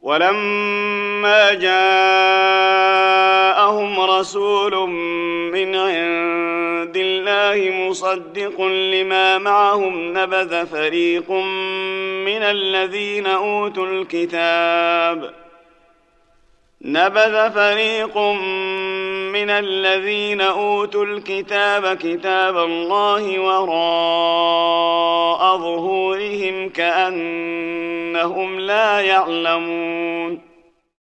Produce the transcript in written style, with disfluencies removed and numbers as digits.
ولما جاءهم رسول من عند الله مصدق لما معهم نبذ فريق من الذين أوتوا الكتاب كتاب الله وراء ظهورهم كأنهم لا يعلمون